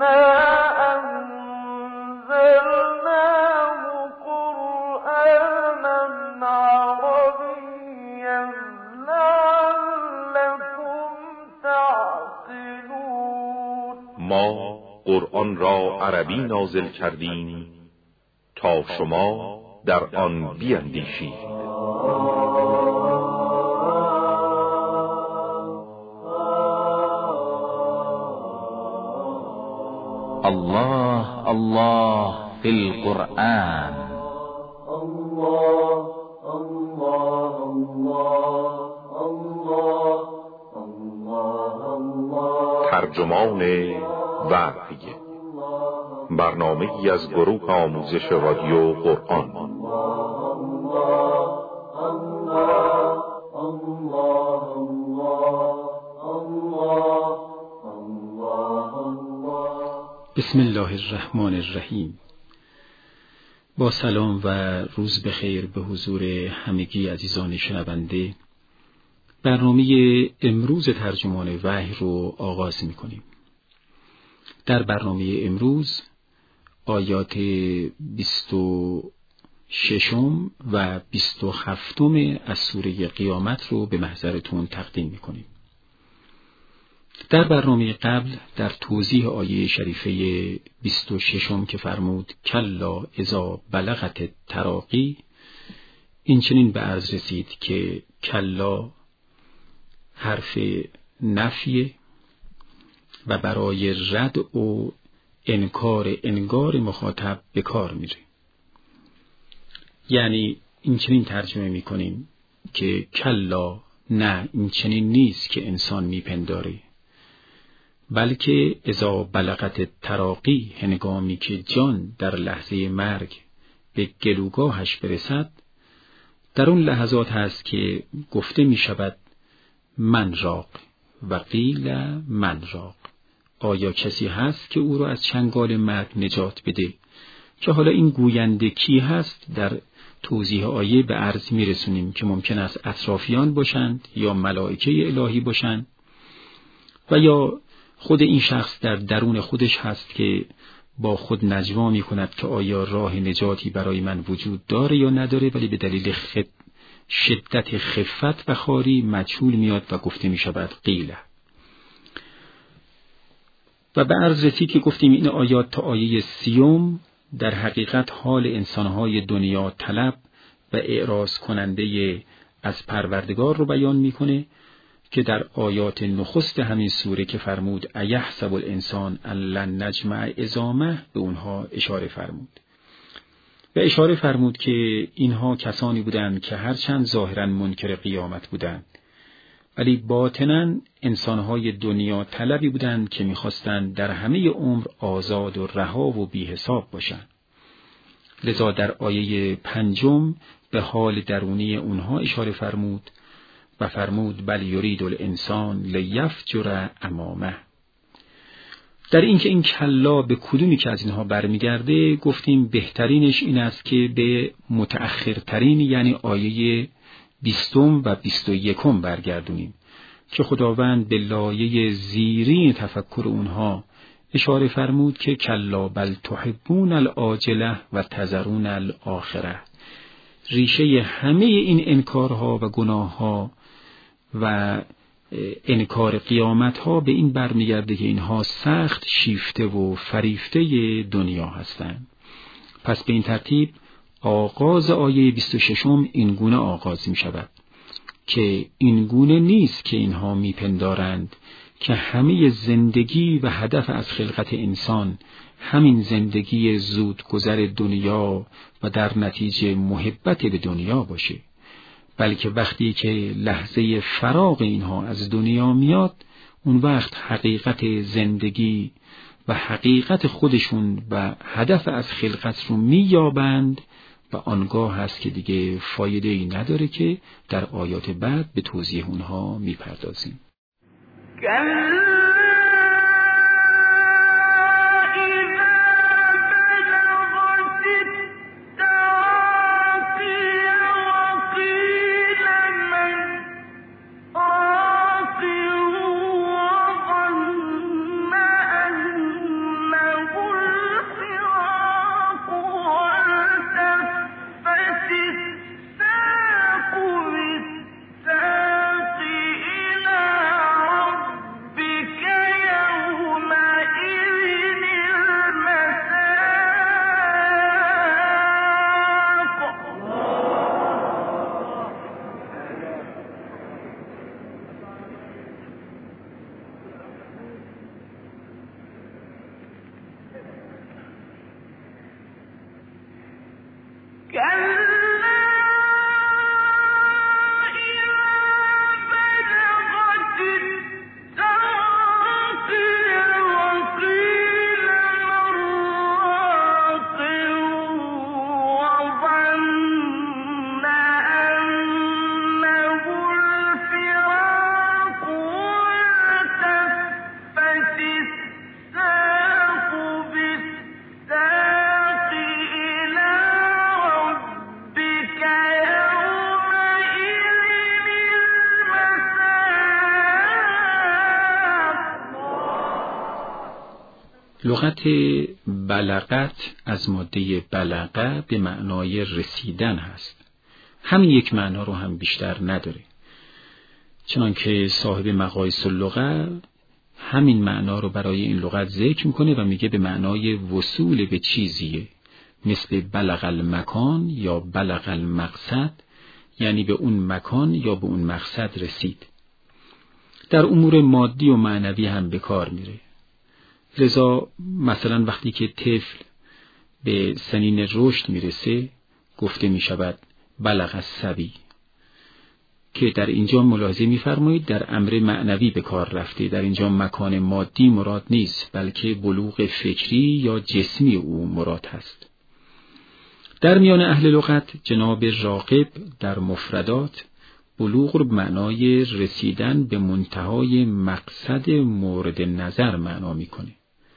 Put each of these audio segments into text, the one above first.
ما قرآن را عربی نازل کردیم تا شما در آن بیندیشید. الله الله فی القرآن. الله الله الله الله الله. ترجمان وحی، برنامه‌ای از گروه آموزش رادیو قرآن. بسم الله الرحمن الرحیم. با سلام و روز بخیر به حضور همگی عزیزان شنونده، برنامه امروز ترجمان وحی رو آغاز می‌کنیم. در برنامه امروز آیات 26 و 27 از سوره قیامت رو به محضرتون تقدیم می‌کنیم. در برنامه قبل در توضیح آیه شریفه 26 که فرمود کلا اذا بلغت التراقی، این چنین به عرض رسید که کلا حرف نفی و برای رد و انکار مخاطب به کار میره. یعنی این چنین ترجمه میکنیم که کلا، نه، این چنین نیست که انسان میپنداره، بلکه اذا بلغت تراقی، هنگامی که جان در لحظه مرگ به گلوگاهش برسد، در اون لحظات هست که گفته می شود من راق و قیل من راق. آیا کسی هست که او را از چنگال مرگ نجات بده؟ که حالا این گوینده کی هست در توضیح آیه به عرض می رسونیم که ممکن است اطرافیان باشند یا ملائکه الهی باشند و یا خود این شخص در درون خودش هست که با خود نجوا می کند که آیا راه نجاتی برای من وجود داره یا نداره، ولی به دلیل شدت خفت و خواری مجهول میاد و گفته می شود قیله. و به عرض رسید که گفتیم این آیات تا آیه 30 در حقیقت حال انسانهای دنیا طلب و اعراض کننده از پروردگار رو بیان میکنه که در آیات نخست همین سوره که فرمود ایحسب الانسان ان لن نجمع عظامه به اونها اشاره فرمود و اشاره فرمود که اینها کسانی بودند که هرچند ظاهرا منکر قیامت بودند ولی باطناً انسانهای دنیا طلبی بودند که میخواستند در همه عمر آزاد و رها و بی حساب باشند. لذا در آیه 5 به حال درونی اونها اشاره فرمود و فرمود بل یرید الانسان لیفجر امامه. در اینکه این کلا به کدومی که از اینها برمیگرده گفتیم بهترینش این است که به متأخرترین یعنی آیه 20 و 21 برگردونیم که خداوند به لایه زیرین تفکر اونها اشاره فرمود که کلا بل تحبون العاجله و تذرون الاخره. ریشه همه این انکارها و گناهها و انکار قیامتها به این برمیگرده که اینها سخت شیفته و فریفته دنیا هستند. پس به این ترتیب آغاز آیه 26 این گونه آغاز می شود که این گونه نیست که اینها می پندارند که همه زندگی و هدف از خلقت انسان همین زندگی زودگذر دنیا و در نتیجه محبت به دنیا باشه، بلکه وقتی که لحظه فراغ اینها از دنیا میاد اون وقت حقیقت زندگی و حقیقت خودشون و هدف از خلقت رو مییابند و آنگاه هست که دیگه فایده ای نداره که در آیات بعد به توضیح اونها میپردازیم. لغت بلغت از ماده بلغه به معنای رسیدن هست. همین یک معنا رو هم بیشتر نداره، چنانکه صاحب مقایس اللغه همین معنا رو برای این لغت ذکر میکنه و میگه به معنای وصول به چیزیه، مثل بلغ المکان یا بلغ المقصد، یعنی به اون مکان یا به اون مقصد رسید. در امور مادی و معنوی هم به کار میره. لذا مثلا وقتی که طفل به سنین رشد میرسه گفته میشود بلغ الصبی، که در اینجا ملاحظه میفرمایید در امر معنوی به کار رفته. در اینجا مکان مادی مراد نیست، بلکه بلوغ فکری یا جسمی او مراد هست. در میان اهل لغت جناب راغب در مفردات بلوغ رو به معنای رسیدن به منتهای مقصد مورد نظر معنا میکنه.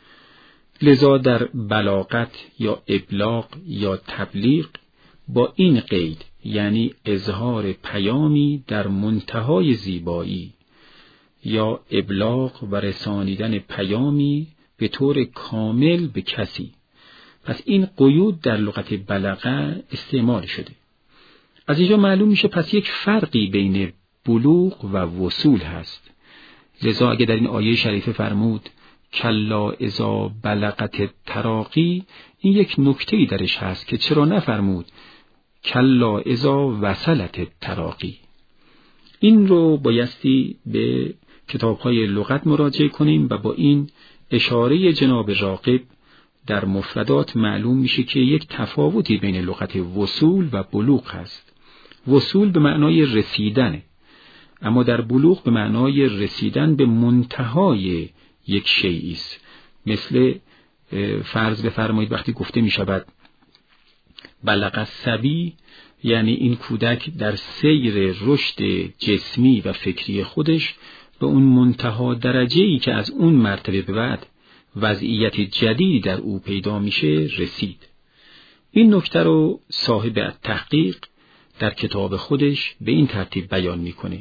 لذا در بلاغت یا ابلاغ یا تبلیغ با این قید، یعنی اظهار پیامی در منتهای زیبایی، یا ابلاغ و رسانیدن پیامی به طور کامل به کسی. پس این قیود در لغت بلغه استعمال شده. از اینجا معلوم میشه پس یک فرقی بین بلوغ و وصول هست. لذا اگه در این آیه شریفه فرمود کلا اذا بلغت التراقی، این یک نکته‌ای درش هست که چرا نفرمود کلا اذا وصلت التراقی. این رو بایستی به کتاب‌های لغت مراجعه کنیم و با این اشاره جناب راغب در مفردات معلوم میشه که یک تفاوتی بین لغت وصول و بلوغ هست. وصول به معنای رسیدنه، اما در بلوغ به معنای رسیدن به منتهای یک شیئی است. مثل فرض بفرمایید وقتی گفته می شود بلغ الصبی، یعنی این کودک در سیر رشد جسمی و فکری خودش به اون منتها درجه‌ای که از اون مرتبه به بعد وضعیت جدید در او پیدا میشه رسید. این نکته رو صاحب تحقیق در کتاب خودش به این ترتیب بیان میکنه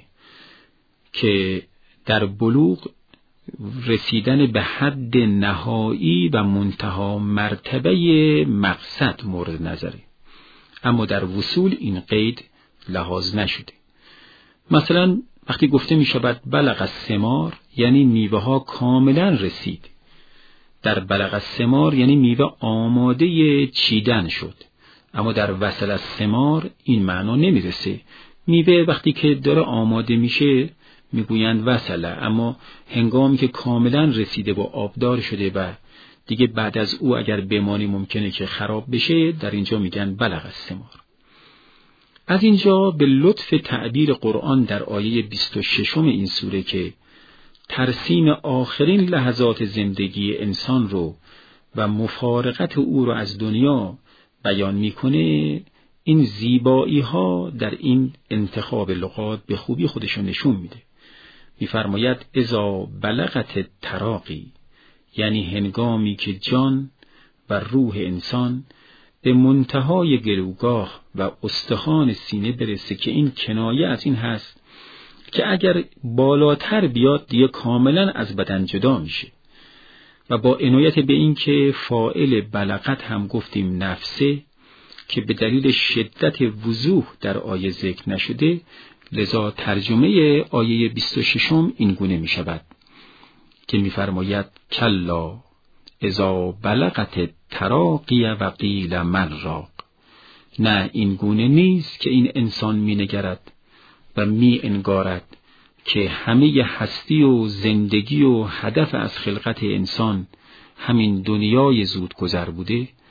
که در بلوغ رسیدن به حد نهایی و منتها مرتبه مقصد مورد نظره، اما در وصول این قید لحاظ نشده. مثلا وقتی گفته می شود بلغ الثمار، یعنی میوه ها کاملا رسید. در بلغ الثمار یعنی میوه آماده چیدن شد، اما در وصل الثمار این معنا نمیرسه. میوه وقتی که داره آماده میشه میگویند وصله، اما هنگامی که کاملا رسیده و آبدار شده و دیگه بعد از او اگر بمانی ممکنه که خراب بشه، در اینجا میگن بلغ الثمار. از اینجا به لطف تعبیر قرآن در آیه 26 این سوره که ترسیم آخرین لحظات زندگی انسان رو و مفارقت او رو از دنیا بیان میکنه، این زیبایی ها در این انتخاب لغات به خوبی خودشون نشون میده. میفرماید اذا بلغت التراقی، یعنی هنگامی که جان و روح انسان به منتهای گلوگاه و استخوان سینه برسه، که این کنایه از این هست که اگر بالاتر بیاد دیگه کاملا از بدن جدا میشه. و با عنایت به این که فاعل بلغت هم گفتیم نفسه، که به دلیل شدت وضوح در آیه ذکر نشده، لذا ترجمه آیه 26 این گونه می شود که می فرماید کلا اذا بلغت التراقی و قیل من راق. نه، این گونه نیست که این انسان می نگرد و می انگارد که همه هستی و زندگی و هدف از خلقت انسان همین دنیای زود گذر بوده،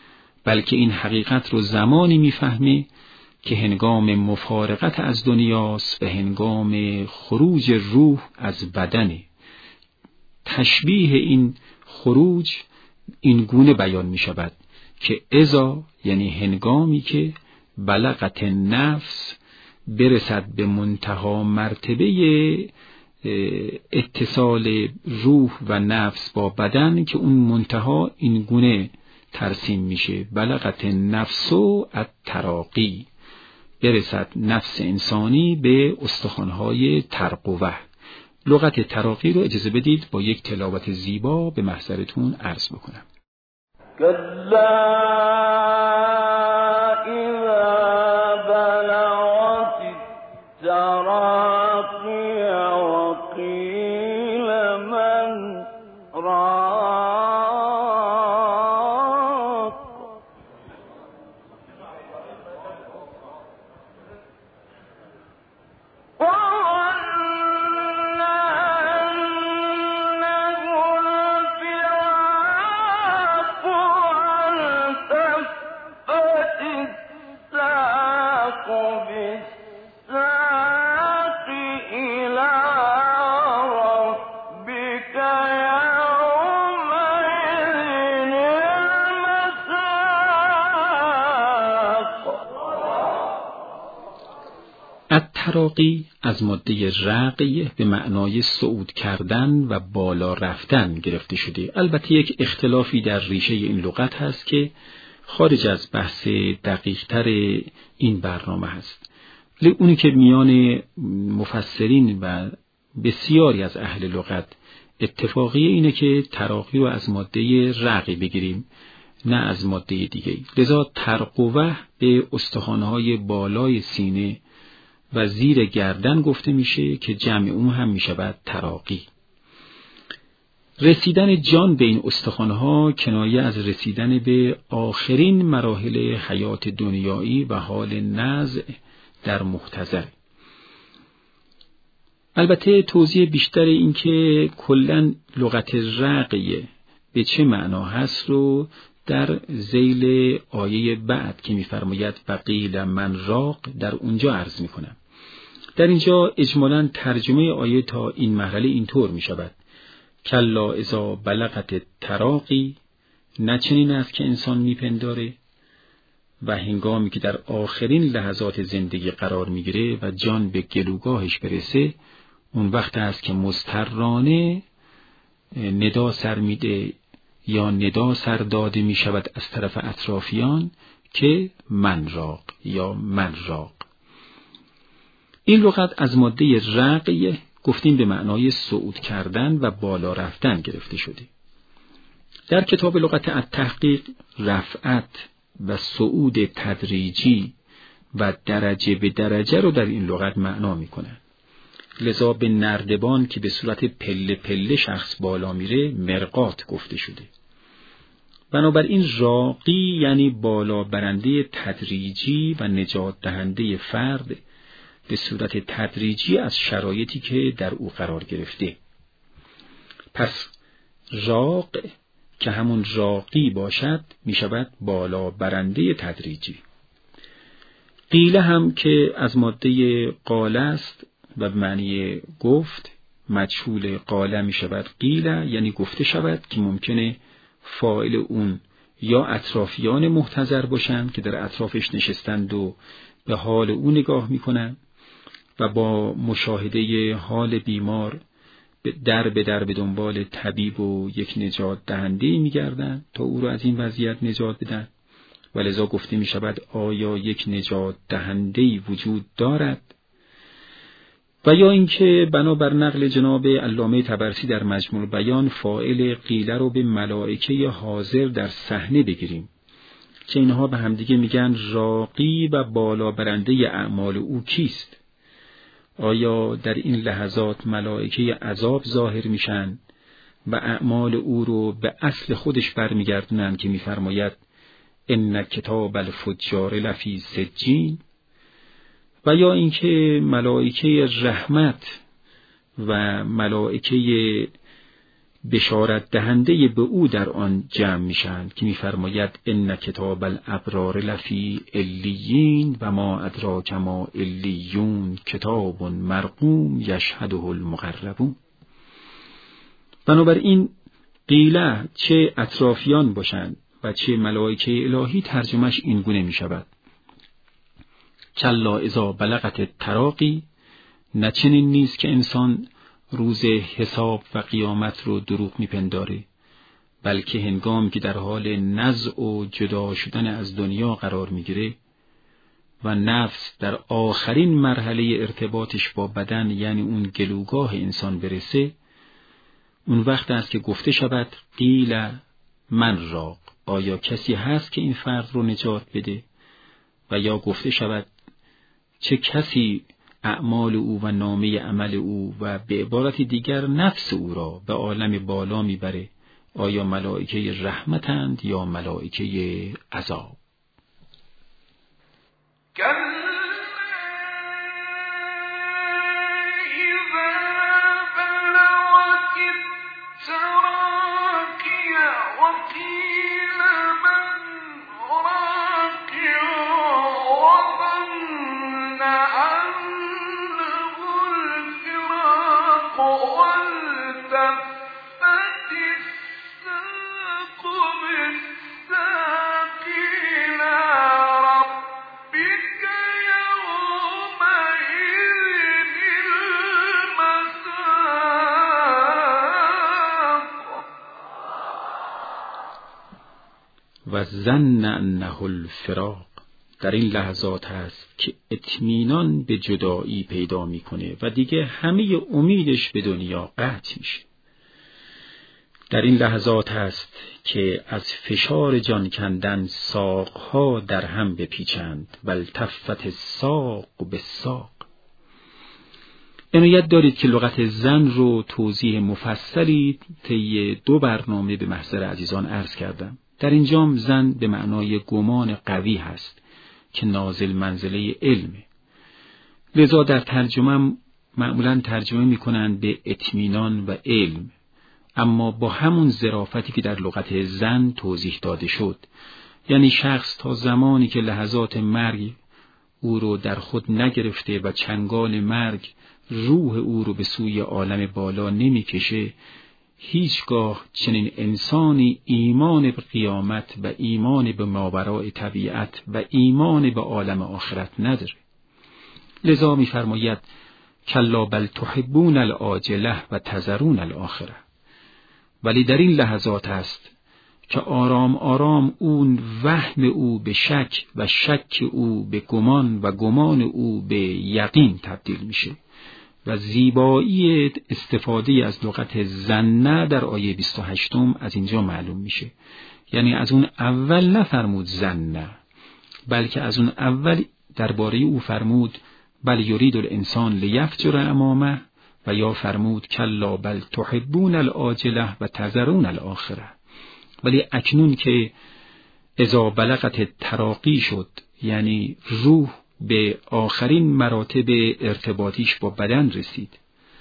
بلکه این حقیقت رو زمانی میفهمه که هنگام مفارقت از دنیاست و هنگام خروج روح از بدنه. تشبیه این خروج این گونه بیان می شود که اذا یعنی هنگامی که بلغت نفس برسد به منتها مرتبه اتصال روح و نفس با بدن، که اون منتها این گونه ترسیم میشه: بلغت نفس و التراقی، برسد نفس انسانی به استخوان‌های ترقوه. لغت تراقی رو اجازه بدید با یک تلاوت زیبا به محضرتون عرض بکنم. التراقی از ماده رقی به معنای صعود کردن و بالا رفتن گرفته شده. البته یک اختلافی در ریشه این لغت هست که خارج از بحث دقیق‌تر این برنامه هست. اونی که میان مفسرین و بسیاری از اهل لغت اتفاقی اینه که تراقی رو از ماده رقی بگیریم، نه از ماده دیگه. لذا ترقوه به استخوان‌های بالای سینه و زیر گردن گفته میشه که جمع اون هم میشود تراقی. رسیدن جان به این استخوان‌ها کنایه از رسیدن به آخرین مراحل حیات دنیایی و حال نزع در محتضر. البته توضیح بیشتر این که کلاً لغت رقیه به چه معنا هست رو در ذیل آیه بعد که می‌فرماید وقیل من راق در اونجا عرض می‌کنم. در اینجا اجمالاً ترجمه آیه تا این مرحله اینطور می‌شود: کلا اذا بلغت تراقی، نه چنین است که انسان میپنداره و هنگامی که در آخرین لحظات زندگی قرار میگیره و جان به گلوگاهش برسه، اون وقت است که مضطرانه ندا سر میده یا ندا سر داده میشود از طرف اطرافیان که من راق یا من راق. این لغت از ماده رقیه گفتیم به معنای صعود کردن و بالا رفتن گرفته شده. در کتاب لغت التحقیق رفعت و صعود تدریجی و درجه به درجه رو در این لغت معنا میکنن. لذا به نردبان که به صورت پله پله شخص بالا میره مرقات گفته شده. بنابراین راقی یعنی بالا برنده تدریجی و نجات دهنده فرد به صورت تدریجی از شرایطی که در او قرار گرفته. پس راق که همون راقی باشد می شود بالا برنده تدریجی. قیله هم که از ماده قاله است و به معنی گفت، مجهول قاله می شود قیله یعنی گفته شود، که ممکنه فاعل اون یا اطرافیان محتضر باشند که در اطرافش نشستند و به حال او نگاه می کنند و با مشاهده حال بیمار در به در به دنبال طبیب و یک نجات دهنده می‌گردند تا او را از این وضعیت نجات بدن. ولذا گفته می شود آیا یک نجات دهنده‌ای وجود دارد؟ و یا اینکه بنابر نقل جناب علامه طبرسی در مجموع بیان فاعل قیله رو به ملائکه حاضر در صحنه بگیریم که اینها به همدیگه میگن راقی و بالا برنده اعمال او کیست؟ آیا در این لحظات ملائکه عذاب ظاهر میشن و اعمال او رو به اصل خودش برمیگردونن که میفرماید ان کتاب الفجار لفی سجین؟ و یا اینکه ملائکه رحمت و ملائکه بشارت دهنده به او در آن جمع میشند که میفرماید ان کتاب الابرار لفی علیین و ما ادراک ما علیون کتاب مرقوم یشهده المقربون. بنابراین قیل چه اطرافیان باشند و چه ملائکه الهی ترجمهش این گونه می شود: کلا اذا بلغت التراقی، نه چنین نیست که انسان روز حساب و قیامت رو دروغ میپنداره، بلکه هنگامی که در حال نزع و جدا شدن از دنیا قرار میگیره و نفس در آخرین مرحله ارتباطش با بدن یعنی اون گلوگاه انسان برسه، اون وقت است که گفته شود قیل من راق، آیا کسی هست که این فرد رو نجات بده؟ و یا گفته شود چه کسی اعمال او و نامه عمل او و به عبارت دیگر نفس او را به عالم بالا میبره؟ آیا ملائکه رحمتند یا ملائکه عذاب؟ و ظن انه الفراق، در این لحظات هست که اطمینان به جدایی پیدا میکنه و دیگه همه امیدش به دنیا قطع میشه. در این لحظات هست که از فشار جان کندن ساقها در هم بپیچند و التفت الساق بالساق. عنایت دارید که لغت زن رو توضیح مفصلی طی 2 برنامه به محضر عزیزان عرض کردم. در اینجام زن به معنای گمان قوی هست که نازل منزله علمه، لذا در ترجمه معمولاً ترجمه میکنند به اطمینان و علم، اما با همون ظرافتی که در لغت زن توضیح داده شد. یعنی شخص تا زمانی که لحظات مرگ او رو در خود نگرفته و چنگال مرگ روح او رو به سوی عالم بالا نمیکشه، هیچگاه چنین انسانی ایمان به قیامت و ایمان به ماوراء طبیعت و ایمان به عالم آخرت نداره. لذا می‌فرماید کلا بل تحبون العاجله و تذرون الاخره. ولی در این لحظات است که آرام آرام اون وهم او به شک و شک او به گمان و گمان او به یقین تبدیل میشه و زیبایی استفاده از لغت زنه در آیه 28 از اینجا معلوم میشه. یعنی از اون اول نفرمود زنه، بلکه از اون اول درباره او فرمود بل یرید الانسان لیفجر امامه، و یا فرمود کلا بل تحبون العاجله و تذرون الاخره. ولی اکنون که اذا بلغت التراقی شد، یعنی روح به آخرین مراتب ارتباطیش با بدن رسید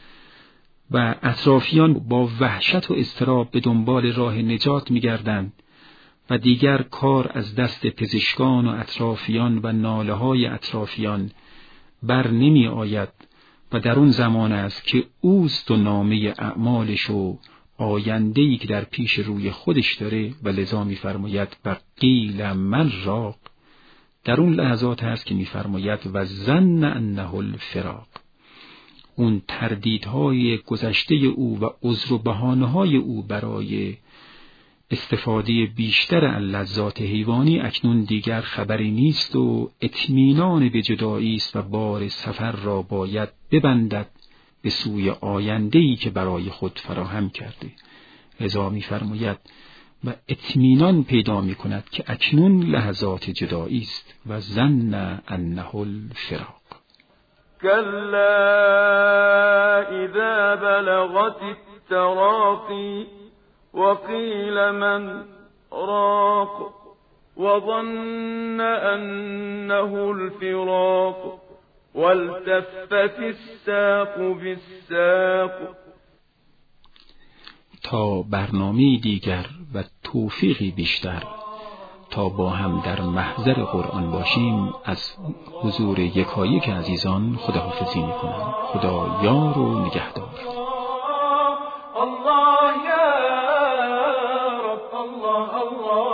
و اطرافیان با وحشت و اضطراب به دنبال راه نجات می‌گردند و دیگر کار از دست پزشکان و اطرافیان و ناله‌های اطرافیان بر نمی آید و در اون زمان است که اوست و نامه اعمالش و آینده‌ای که در پیش روی خودش داره و لذا می‌فرماید و قیل من راق. در اون لحظات هست که می‌فرماید و ظن انه الفراق. اون تردیدهای گذشته او و عذر و بهانه‌های او برای استفاده بیشتر از لذات حیوانی اکنون دیگر خبری نیست و اطمینان به جدایی است و بار سفر را باید ببندد به سوی آینده‌ای که برای خود فراهم کرده. لذا می‌فرماید و اطمینان پیدا می‌کند که اکنون لحظات جدایی است و ظن انه الفراق. کلا اذا بلغت التراقی وقیل من راق وظن انه الفراق والتفت الساق بالساق. تا برنامه دیگر و توفیقی بیشتر تا با هم در محضر قرآن باشیم از حضور یکایک عزیزان خداحافظی میکنم. خدا یار و نگهدار. الله یا رب الله الله